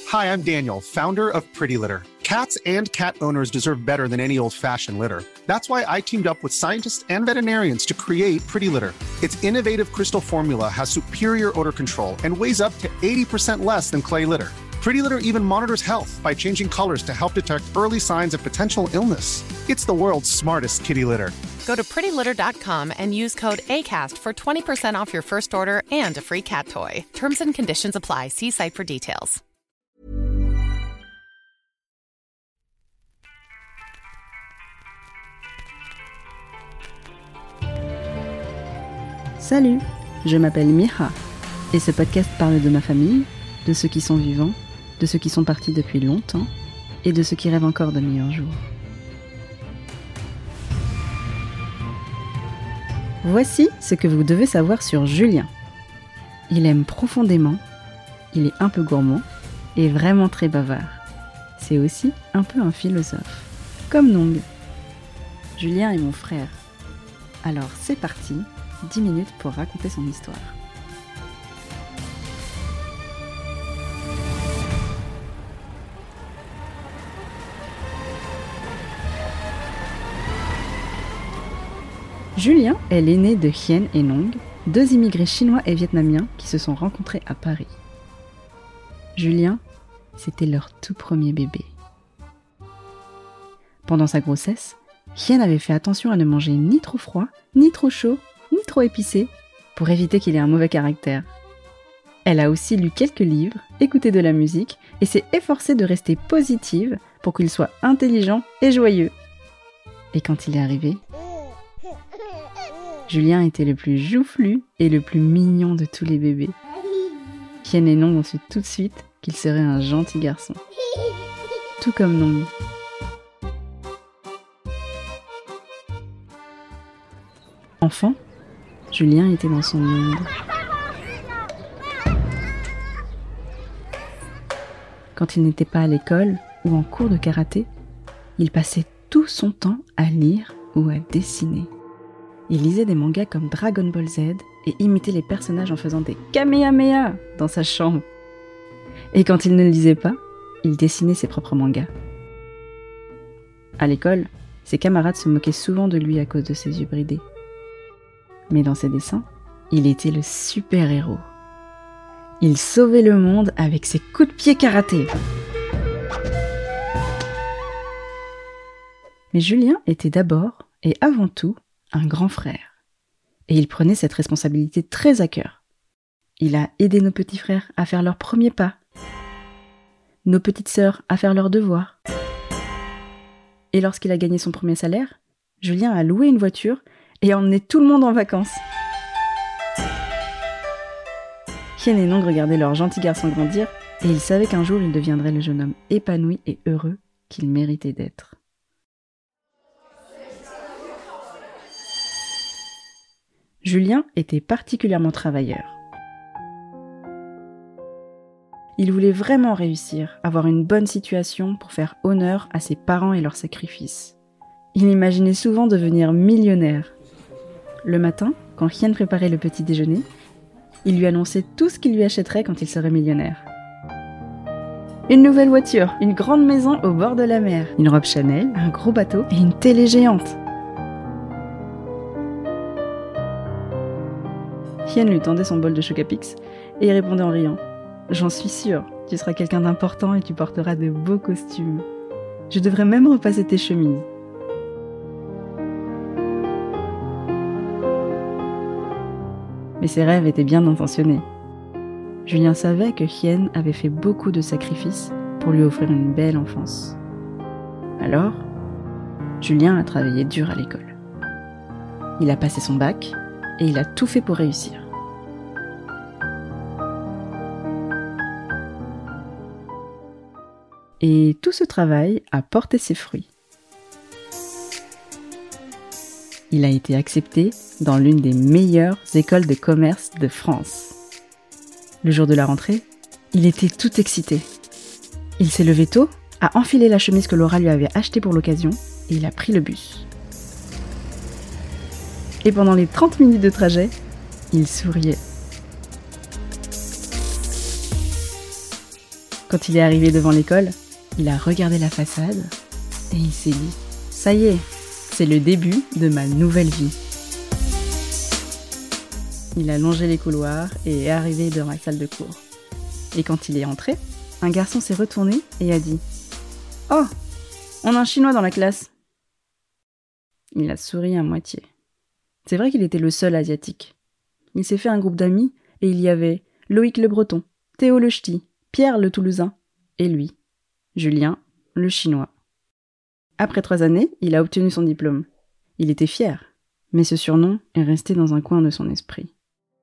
Hi, I'm Daniel, founder of Pretty Litter. Cats and cat owners deserve better than any old-fashioned litter. That's why I teamed up with scientists and veterinarians to create Pretty Litter. Its innovative crystal formula has superior odor control and weighs up to 80% less than clay litter. Pretty Litter even monitors health by changing colors to help detect early signs of potential illness. It's the world's smartest kitty litter. Go to prettylitter.com and use code ACAST for 20% off your first order and a free cat toy. Terms and conditions apply. See site for details. Salut, je m'appelle Mira et ce podcast parle de ma famille, de ceux qui sont vivants, de ceux qui sont partis depuis longtemps et de ceux qui rêvent encore de meilleurs jours. Voici ce que vous devez savoir sur Julien. Il aime profondément, il est un peu gourmand et vraiment très bavard. C'est aussi un peu un philosophe, comme Nong. Julien est mon frère. Alors c'est parti, 10 minutes pour raconter son histoire. Julien est l'aîné de Hien et Nong, deux immigrés chinois et vietnamiens qui se sont rencontrés à Paris. Julien, c'était leur tout premier bébé. Pendant sa grossesse, Hien avait fait attention à ne manger ni trop froid, ni trop chaud, ni trop épicé, pour éviter qu'il ait un mauvais caractère. Elle a aussi lu quelques livres, écouté de la musique et s'est efforcée de rester positive pour qu'il soit intelligent et joyeux. Et quand il est arrivé, Julien était le plus joufflu et le plus mignon de tous les bébés. Hien et Nong ont su tout de suite qu'il serait un gentil garçon. Tout comme Nong. Enfant, Julien était dans son monde. Quand il n'était pas à l'école ou en cours de karaté, il passait tout son temps à lire ou à dessiner. Il lisait des mangas comme Dragon Ball Z et imitait les personnages en faisant des kamehameha dans sa chambre. Et quand il ne lisait pas, il dessinait ses propres mangas. À l'école, ses camarades se moquaient souvent de lui à cause de ses yeux bridés. Mais dans ses dessins, il était le super-héros. Il sauvait le monde avec ses coups de pied karaté. Mais Julien était d'abord et avant tout un grand frère. Et il prenait cette responsabilité très à cœur. Il a aidé nos petits frères à faire leurs premiers pas, nos petites sœurs à faire leurs devoirs. Et lorsqu'il a gagné son premier salaire, Julien a loué une voiture et a emmené tout le monde en vacances. Hien et Nong regardaient leur gentil garçon grandir et ils savaient qu'un jour il deviendrait le jeune homme épanoui et heureux qu'il méritait d'être. Julien était particulièrement travailleur. Il voulait vraiment réussir, avoir une bonne situation pour faire honneur à ses parents et leurs sacrifices. Il imaginait souvent devenir millionnaire. Le matin, quand Hien préparait le petit déjeuner, il lui annonçait tout ce qu'il lui achèterait quand il serait millionnaire. Une nouvelle voiture, une grande maison au bord de la mer, une robe Chanel, un gros bateau et une télé géante. Hien lui tendait son bol de Chocapix et il répondait en riant « J'en suis sûre, tu seras quelqu'un d'important et tu porteras de beaux costumes. Je devrais même repasser tes chemises. » Mais ses rêves étaient bien intentionnés. Julien savait que Hien avait fait beaucoup de sacrifices pour lui offrir une belle enfance. Alors, Julien a travaillé dur à l'école. Il a passé son bac et il a tout fait pour réussir. Et tout ce travail a porté ses fruits. Il a été accepté dans l'une des meilleures écoles de commerce de France. Le jour de la rentrée, il était tout excité. Il s'est levé tôt, a enfilé la chemise que Laura lui avait achetée pour l'occasion et il a pris le bus. Et pendant les 30 minutes de trajet, il souriait. Quand il est arrivé devant l'école, il a regardé la façade et il s'est dit « Ça y est, c'est le début de ma nouvelle vie ». Il a longé les couloirs et est arrivé dans la salle de cours. Et quand il est entré, un garçon s'est retourné et a dit « Oh, on a un Chinois dans la classe !» Il a souri à moitié. C'est vrai qu'il était le seul asiatique. Il s'est fait un groupe d'amis et il y avait Loïc le Breton, Théo le Ch'ti, Pierre le Toulousain et lui, Julien le Chinois. Après 3 années, il a obtenu son diplôme. Il était fier, mais ce surnom est resté dans un coin de son esprit.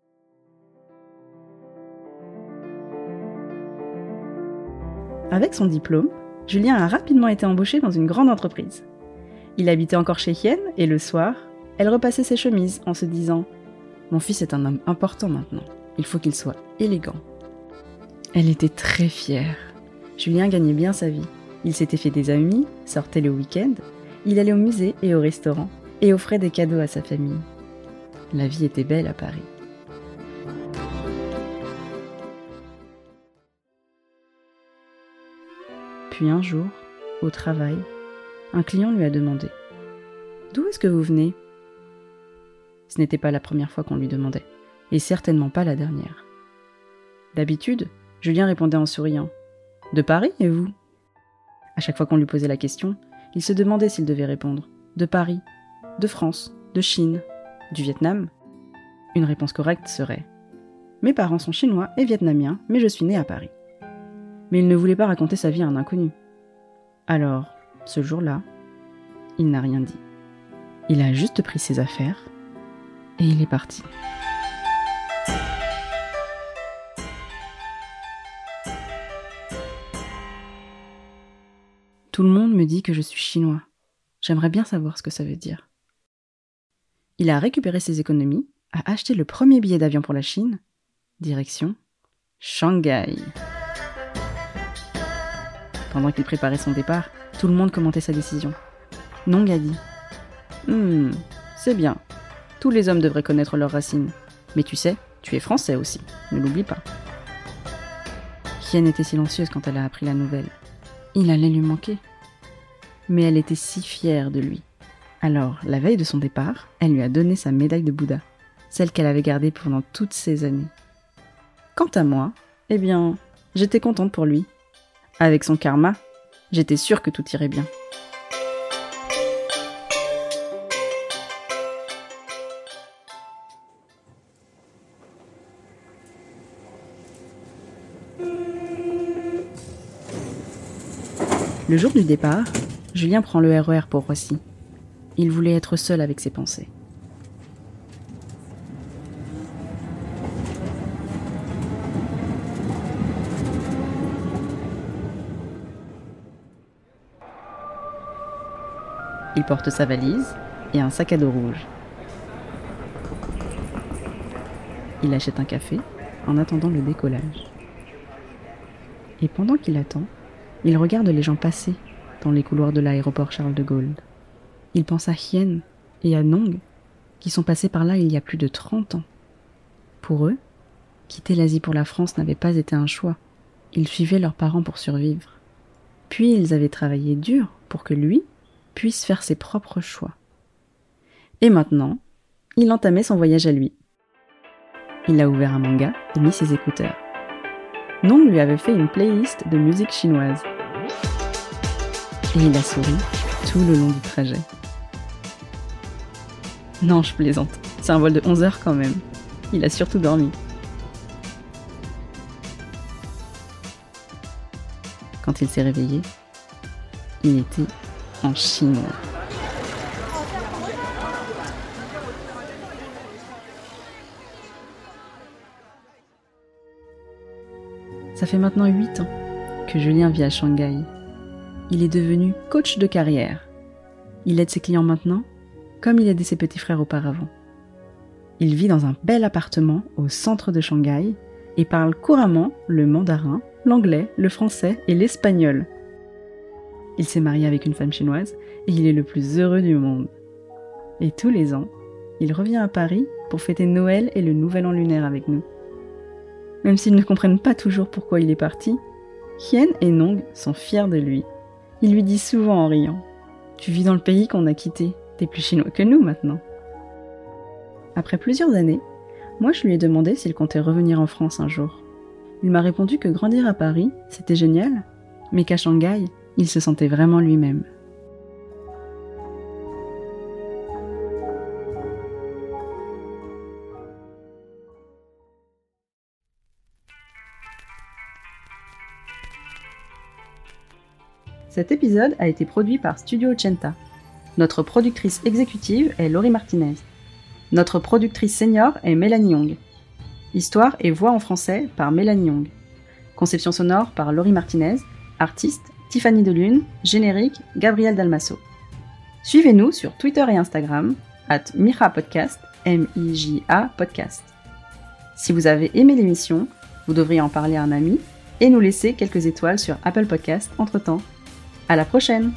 Avec son diplôme, Julien a rapidement été embauché dans une grande entreprise. Il habitait encore chez Hien et le soir, elle repassait ses chemises en se disant « Mon fils est un homme important maintenant, il faut qu'il soit élégant ». Elle était très fière. Julien gagnait bien sa vie. Il s'était fait des amis, sortait le week-end, il allait au musée et au restaurant et offrait des cadeaux à sa famille. La vie était belle à Paris. Puis un jour, au travail, un client lui a demandé « D'où est-ce que vous venez ?» Ce n'était pas la première fois qu'on lui demandait, et certainement pas la dernière. D'habitude, Julien répondait en souriant « De Paris, et vous ?» À chaque fois qu'on lui posait la question, il se demandait s'il devait répondre « De Paris, de France, de Chine, du Vietnam ?» Une réponse correcte serait « Mes parents sont chinois et vietnamiens, mais je suis né à Paris. » Mais il ne voulait pas raconter sa vie à un inconnu. Alors, ce jour-là, il n'a rien dit. Il a juste pris ses affaires et il est parti. Tout le monde me dit que je suis chinois. J'aimerais bien savoir ce que ça veut dire. Il a récupéré ses économies, a acheté le premier billet d'avion pour la Chine, direction Shanghai. Pendant qu'il préparait son départ, tout le monde commentait sa décision. Nong a dit « c'est bien. Tous les hommes devraient connaître leurs racines. Mais tu sais, tu es français aussi. Ne l'oublie pas. » Hien était silencieuse quand elle a appris la nouvelle. Il allait lui manquer. Mais elle était si fière de lui. Alors, la veille de son départ, elle lui a donné sa médaille de Bouddha, celle qu'elle avait gardée pendant toutes ces années. Quant à moi, eh bien, j'étais contente pour lui. Avec son karma, j'étais sûre que tout irait bien. Le jour du départ, Julien prend le RER pour Roissy. Il voulait être seul avec ses pensées. Il porte sa valise et un sac à dos rouge. Il achète un café en attendant le décollage. Et pendant qu'il attend, il regarde les gens passer dans les couloirs de l'aéroport Charles de Gaulle. Il pense à Hien et à Nong, qui sont passés par là il y a plus de 30 ans. Pour eux, quitter l'Asie pour la France n'avait pas été un choix. Ils suivaient leurs parents pour survivre. Puis ils avaient travaillé dur pour que lui puisse faire ses propres choix. Et maintenant, il entamait son voyage à lui. Il a ouvert un manga et mis ses écouteurs. Nong lui avait fait une playlist de musique chinoise. Et il a souri tout le long du trajet. Non, je plaisante. C'est un vol de 11 heures quand même. Il a surtout dormi. Quand il s'est réveillé, il était en Chine. Ça fait maintenant 8 ans que Julien vit à Shanghai. Il est devenu coach de carrière. Il aide ses clients maintenant, comme il aidait ses petits frères auparavant. Il vit dans un bel appartement au centre de Shanghai et parle couramment le mandarin, l'anglais, le français et l'espagnol. Il s'est marié avec une femme chinoise et il est le plus heureux du monde. Et tous les ans, il revient à Paris pour fêter Noël et le Nouvel An lunaire avec nous. Même s'ils ne comprennent pas toujours pourquoi il est parti, Hien et Nong sont fiers de lui. Il lui dit souvent en riant « Tu vis dans le pays qu'on a quitté, t'es plus chinois que nous maintenant ». Après plusieurs années, moi je lui ai demandé s'il comptait revenir en France un jour. Il m'a répondu que grandir à Paris, c'était génial, mais qu'à Shanghai, il se sentait vraiment lui-même. Cet épisode a été produit par Studio Ochenta. Notre productrice exécutive est Laurie Martinez. Notre productrice senior est Mélanie Young. Histoire et voix en français par Mélanie Young. Conception sonore par Laurie Martinez. Artiste Tiffany Delune. Générique Gabriel Dalmasso. Suivez-nous sur Twitter et Instagram @mijapodcast, M-I-J-A podcast. Si vous avez aimé l'émission, vous devriez en parler à un ami et nous laisser quelques étoiles sur Apple Podcast entre-temps. À la prochaine!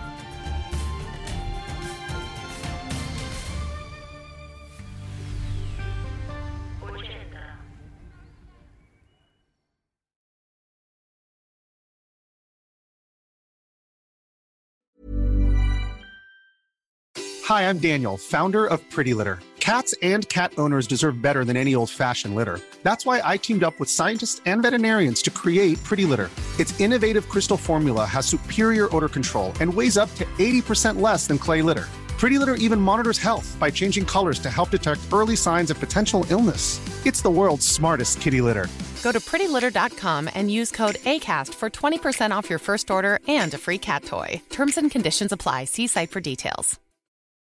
Hi, I'm Daniel, founder of Pretty Litter. Cats and cat owners deserve better than any old-fashioned litter. That's why I teamed up with scientists and veterinarians to create Pretty Litter. Its innovative crystal formula has superior odor control and weighs up to 80% less than clay litter. Pretty Litter even monitors health by changing colors to help detect early signs of potential illness. It's the world's smartest kitty litter. Go to prettylitter.com and use code ACAST for 20% off your first order and a free cat toy. Terms and conditions apply. See site for details.